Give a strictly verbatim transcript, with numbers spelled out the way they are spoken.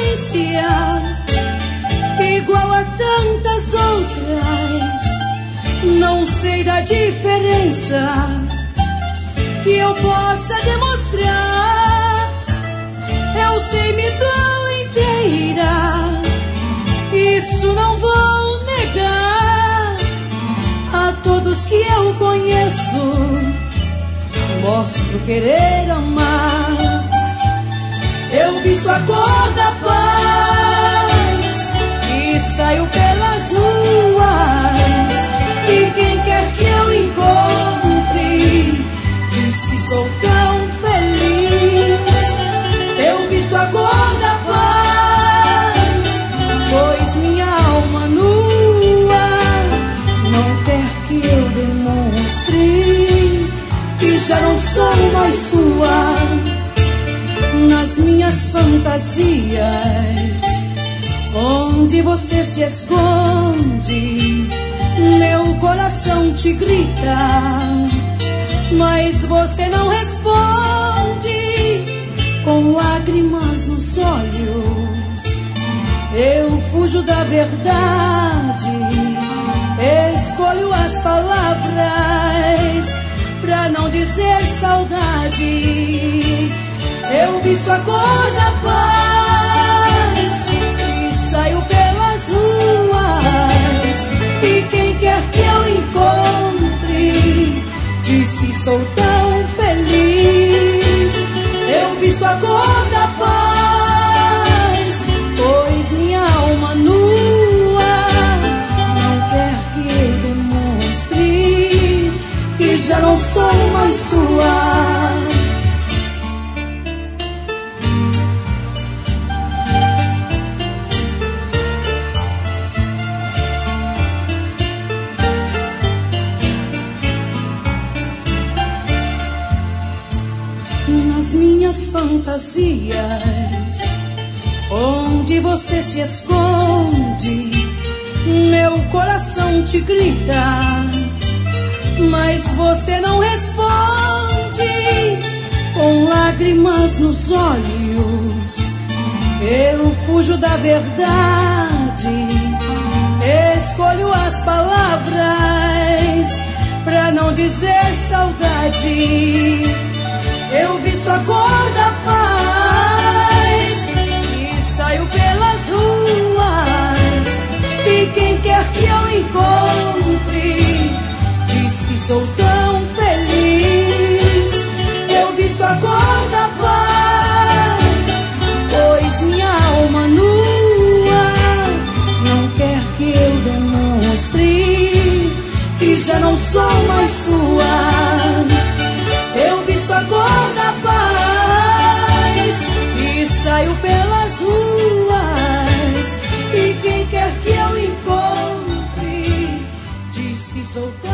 delícia, igual a tantas outras. Não sei da diferença que eu possa demonstrar. Eu sei, me dou inteira, isso não vou negar. A todos que eu conheço, mostro querer amar. Eu visto a cor da paz e saio pelas ruas, e quem quer que eu encontre diz que sou tão feliz. Eu visto a cor da paz, pois minha alma nua não quer que eu demonstre que já não sou mais sua. Nas minhas fantasias, onde você se esconde, meu coração te grita, mas você não responde. Com lágrimas nos olhos, eu fujo da verdade, escolho as palavras pra não dizer saudade. Eu visto a cor da paz e saio pelas ruas, e quem quer que eu encontre diz que sou tão feliz. Eu visto a cor da paz, pois minha alma nua não quer que eu demonstre que já não sou mais sua. Nas minhas fantasias, onde você se esconde, meu coração te grita, mas você não responde. Com lágrimas nos olhos, eu fujo da verdade, escolho as palavras pra não dizer saudade. Eu visto a cor da paz e saio pelas ruas, e quem quer que eu encontre diz que sou tão feliz. Eu visto a cor da paz, pois minha alma nua não quer que eu demonstre que já não sou mais sua. Eu visto a cor da paz e saio pelas ruas, e quem quer que eu encontre diz que sou tão